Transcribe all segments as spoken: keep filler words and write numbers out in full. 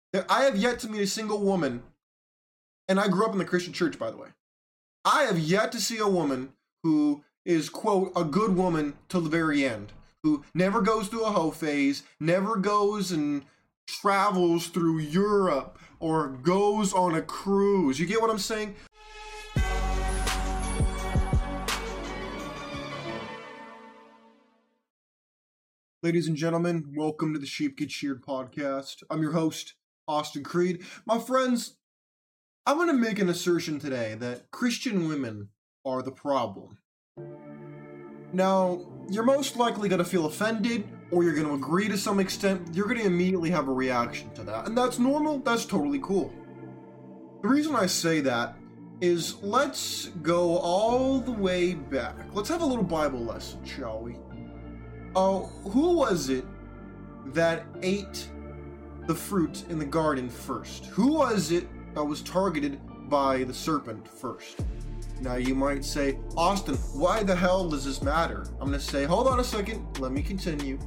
There- I have yet to meet a single woman, and I grew up in the Christian church, by the way. I have yet to see a woman who is, quote, a good woman till the very end, who never goes through a hoe phase, never goes and travels through Europe or goes on a cruise. You get what I'm saying? Ladies and gentlemen, welcome to the Sheep Get Sheared podcast. I'm your host, Austin Creed. My friends, I'm going to make an assertion today that Christian women are the problem. Now, you're most likely going to feel offended, or you're going to agree to some extent. You're going to immediately have a reaction to that, and that's normal. That's totally cool. The reason I say that is let's go all the way back. Let's have a little Bible lesson, shall we? Uh, who was it that ate the fruit in the garden first? Who was it that was targeted by the serpent first? Now you might say, Austin, why the hell does this matter? I'm going to say, hold on a second, let me continue.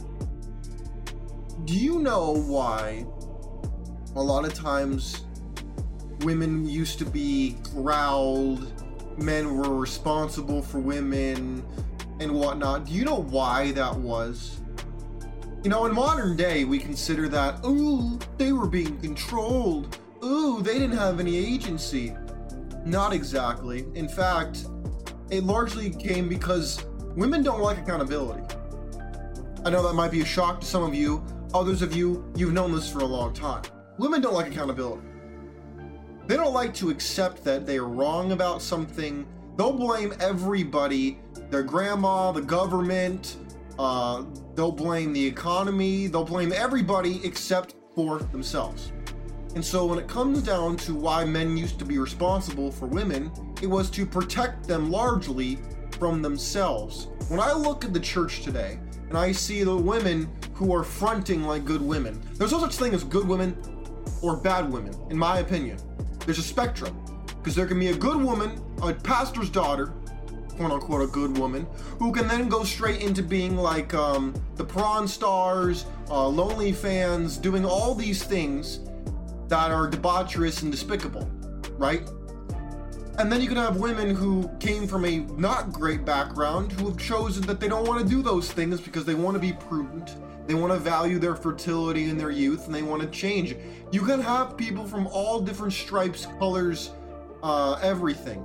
Do you know why a lot of times women used to be growled, men were responsible for women, and whatnot? Do you know why that was? You know, in modern day, we consider that, ooh, they were being controlled. Ooh, they didn't have any agency. Not exactly. In fact, it largely came because women don't like accountability. I know that might be a shock to some of you. Others of you, you've known this for a long time. Women don't like accountability. They don't like to accept that they are wrong about something. They'll blame everybody, their grandma, the government, uh, they'll blame the economy, they'll blame everybody except for themselves. And so when it comes down to why men used to be responsible for women, it was to protect them largely from themselves. When I look at the church today, and I see the women who are fronting like good women, there's no such thing as good women or bad women, in my opinion. There's a spectrum. Because there can be a good woman, a pastor's daughter, quote unquote a good woman, who can then go straight into being like um, the Prawn Stars, uh, Lonely Fans, doing all these things that are debaucherous and despicable, right? And then you can have women who came from a not great background who have chosen that they don't want to do those things because they want to be prudent, they want to value their fertility and their youth, and they want to change. You can have people from all different stripes, colors, uh, everything.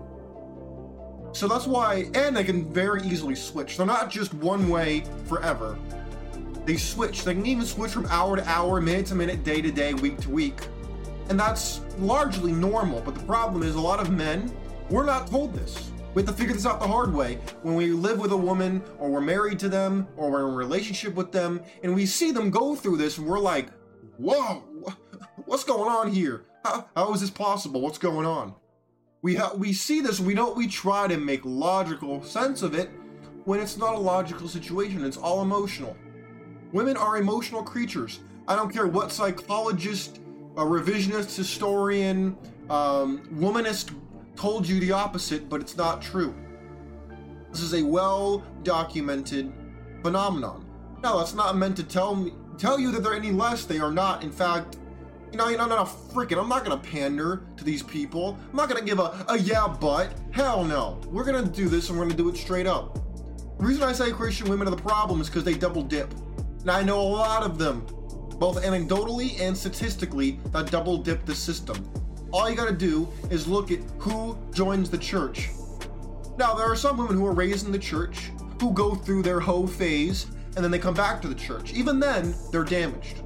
So that's why, and they can very easily switch. They're not just one way forever. They switch. They can even switch from hour to hour, minute to minute, day to day, week to week. And that's largely normal. But the problem is a lot of men, we're not told this. We have to figure this out the hard way. When we live with a woman, or we're married to them, or we're in a relationship with them, and we see them go through this, and we're like, whoa, what's going on here? How, how is this possible? What's going on? We ha- we see this, we don't, we try to make logical sense of it when it's not a logical situation. It's all emotional. Women are emotional creatures. I don't care what psychologist, a revisionist, historian, um, womanist told you the opposite, but it's not true. This is a well-documented phenomenon. Now, that's not meant to tell me, tell you that they're any less. They are not. In fact, You know, you know, no, freaking, I'm not gonna pander to these people. I'm not gonna give a, a yeah, but, hell no. We're gonna do this and we're gonna do it straight up. The reason I say Christian women are the problem is because they double dip. And I know a lot of them, both anecdotally and statistically, that double dip the system. All you gotta do is look at who joins the church. Now, there are some women who are raised in the church, who go through their hoe phase, and then they come back to the church. Even then, they're damaged.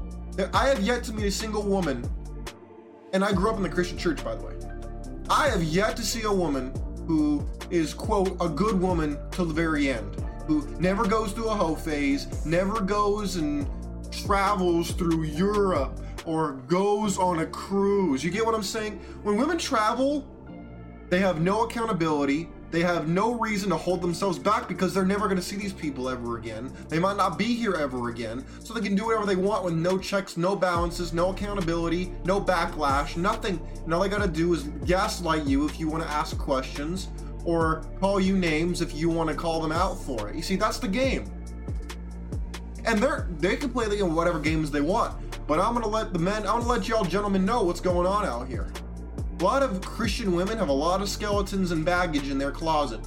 I have yet to meet a single woman, and I grew up in the Christian church, by the way. I have yet to see a woman who is, quote, a good woman till the very end, who never goes through a hoe phase, never goes and travels through Europe, or goes on a cruise. You get what I'm saying? When women travel, they have no accountability. They have no reason to hold themselves back because they're never going to see these people ever again. They might not be here ever again, so they can do whatever they want with no checks, no balances, no accountability, no backlash, nothing. And all they got to do is gaslight you if you want to ask questions, or call you names if you want to call them out for it. You see, that's the game. And they're, they can play the, you know, whatever games they want. But I'm gonna let the men, I'm gonna let y'all gentlemen know what's going on out here. A lot of Christian women have a lot of skeletons and baggage in their closet.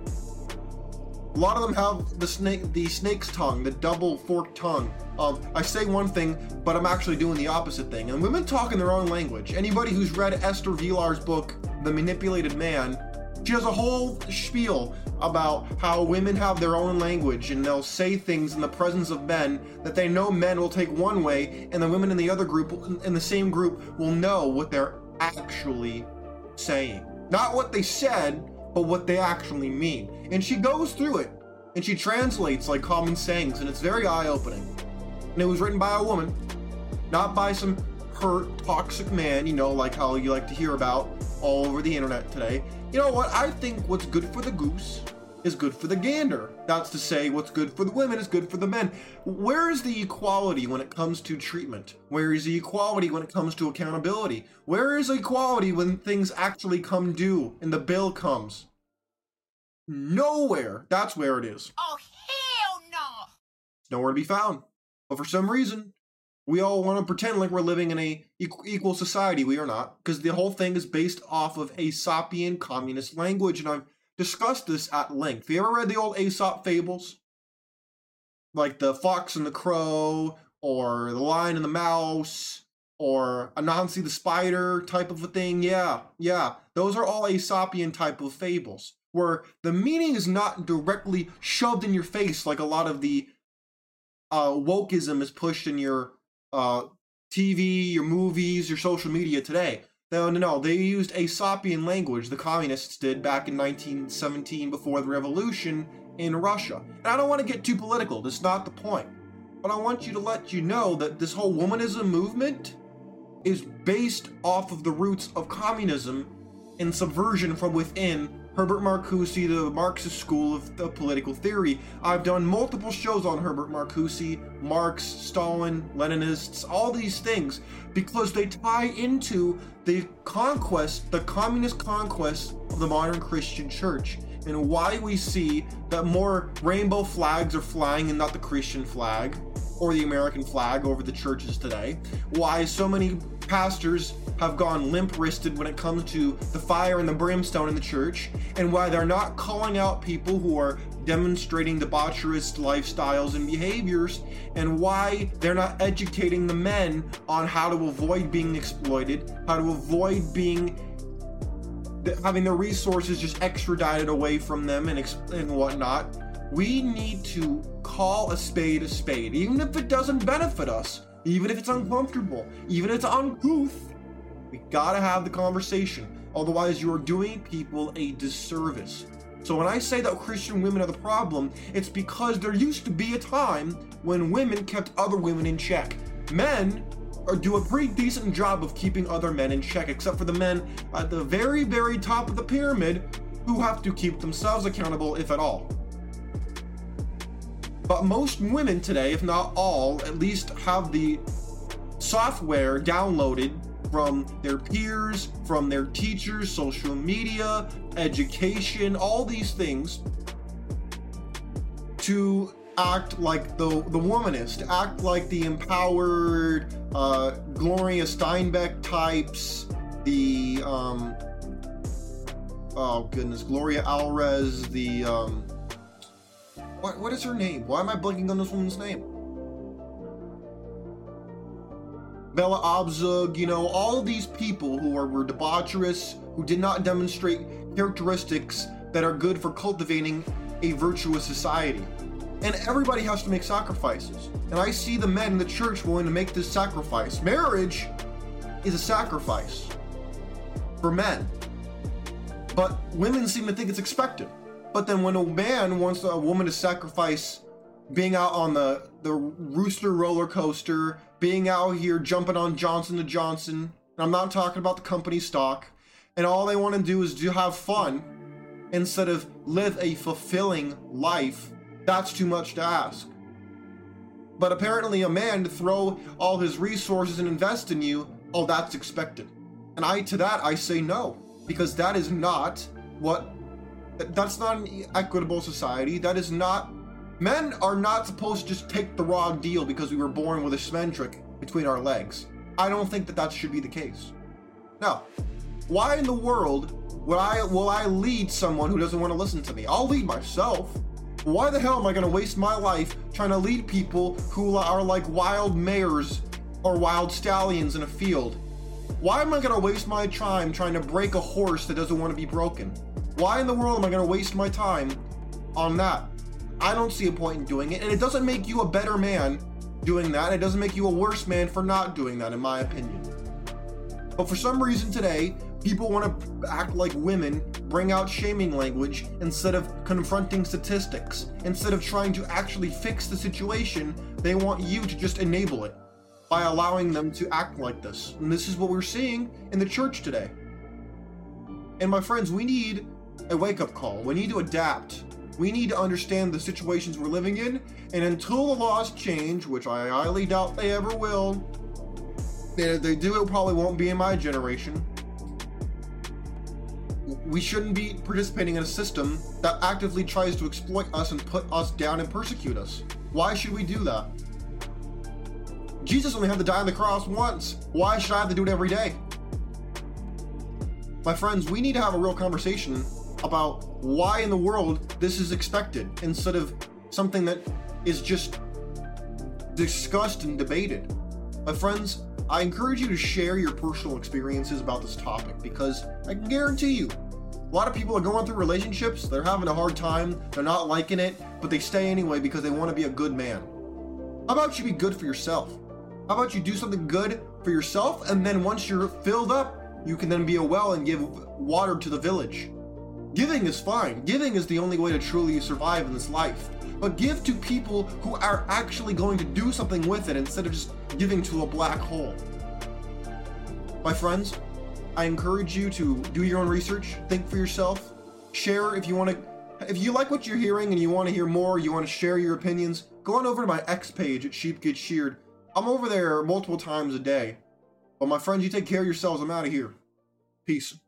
A lot of them have the snake, the snake's tongue, the double forked tongue of, I say one thing, but I'm actually doing the opposite thing. And women talk in their own language. Anybody who's read Esther Vilar's book, The Manipulated Man, she has a whole spiel about how women have their own language and they'll say things in the presence of men that they know men will take one way, and the women in the other group, in the same group, will know what they're actually saying. Not what they said, but what they actually mean. And she goes through it, and she translates like common sayings, and it's very eye-opening. And it was written by a woman, not by some hurt, toxic man, you know, like how you like to hear about all over the internet today. You know what? I think what's good for the goose is good for the gander. That's to say, what's good for the women is good for the men. Where is the equality when it comes to treatment? Where is the equality when it comes to accountability? Where is equality when things actually come due and the bill comes? Nowhere. That's where it is. Oh, hell no! It's nowhere to be found. But for some reason, we all want to pretend like we're living in a equal society. We are not, because the whole thing is based off of Aesopian communist language, and I've discussed this at length. Have you ever read the old Aesop fables? Like the Fox and the Crow, or the Lion and the Mouse, or Anansi the Spider type of a thing? Yeah, yeah. Those are all Aesopian type of fables, where the meaning is not directly shoved in your face like a lot of the uh, wokeism is pushed in your uh, T V, your movies, your social media today. No, no, no. They used Aesopian language, the communists did back in nineteen seventeen before the revolution in Russia. And I don't want to get too political. That's not the point. But I want you to let you know that this whole womanism movement is based off of the roots of communism and subversion from within Herbert Marcuse, the Marxist school of the political theory. I've done multiple shows on Herbert Marcuse, Marx, Stalin, Leninists, all these things, because they tie into the conquest, the communist conquest of the modern Christian church, and why we see that more rainbow flags are flying and not the Christian flag or the American flag over the churches today, why so many pastors have gone limp-wristed when it comes to the fire and the brimstone in the church, and why they're not calling out people who are demonstrating debaucherous lifestyles and behaviors, and why they're not educating the men on how to avoid being exploited, how to avoid being having their resources just extradited away from them and, and whatnot. We need to call a spade a spade, even if it doesn't benefit us, even if it's uncomfortable, even if it's uncouth. We gotta have the conversation. Otherwise, you're doing people a disservice. So when I say that Christian women are the problem, it's because there used to be a time when women kept other women in check. Men are, do a pretty decent job of keeping other men in check, except for the men at the very, very top of the pyramid who have to keep themselves accountable, if at all. But most women today, if not all, at least have the software downloaded from their peers, from their teachers, social media, education, all these things, to act like the the womanist, to act like the empowered uh, Gloria Steinbeck types, the um, oh goodness, Gloria Alvarez, the um, what what is her name? Why am I blanking on this woman's name? Bella Abzug, you know, all these people who are, were debaucherous, who did not demonstrate characteristics that are good for cultivating a virtuous society. And everybody has to make sacrifices. And I see the men in the church willing to make this sacrifice. Marriage is a sacrifice for men. But women seem to think it's expected. But then when a man wants a woman to sacrifice being out on the, the Rooster roller coaster, being out here jumping on Johnson and Johnson, and I'm not talking about the company stock, and all they want to do is do have fun instead of live a fulfilling life, that's too much to ask. But apparently a man to throw all his resources and invest in you, oh, that's expected. And I, to that, I say no, because that is not what, that's not an equitable society. That is not, men are not supposed to just take the raw deal because we were born with a symmetric. between our legs. I don't think that that should be the case. Now, why in the world would I, will I lead someone who doesn't want to listen to me? I'll lead myself. Why the hell am I going to waste my life trying to lead people who are like wild mares or wild stallions in a field? Why am I going to waste my time trying to break a horse that doesn't want to be broken? Why in the world am I going to waste my time on that? I don't see a point in doing it, and it doesn't make you a better man doing that. It doesn't make you a worse man for not doing that, in my opinion. But for some reason today, people want to act like women, bring out shaming language instead of confronting statistics. Instead of trying to actually fix the situation, they want you to just enable it by allowing them to act like this. And this is what we're seeing in the church today. And my friends, we need a wake-up call. We need to adapt. We need to understand the situations we're living in, and until the laws change, which I highly doubt they ever will, and if they do, it probably won't be in my generation. We shouldn't be participating in a system that actively tries to exploit us and put us down and persecute us. Why should we do that? Jesus only had to die on the cross once. Why should I have to do it every day? My friends, we need to have a real conversation about why in the world this is expected instead of something that is just discussed and debated. My friends, I encourage you to share your personal experiences about this topic, because I can guarantee you, a lot of people are going through relationships, they're having a hard time, they're not liking it, but they stay anyway because they want to be a good man. How about you be good for yourself? How about you do something good for yourself, and then once you're filled up, you can then be a well and give water to the village. Giving is fine. Giving is the only way to truly survive in this life. But give to people who are actually going to do something with it instead of just giving to a black hole. My friends, I encourage you to do your own research, think for yourself, share if you want to. If you like what you're hearing and you want to hear more, you want to share your opinions, go on over to my X page at Sheep Get Sheared. I'm over there multiple times a day. But my friends, you take care of yourselves. I'm out of here. Peace.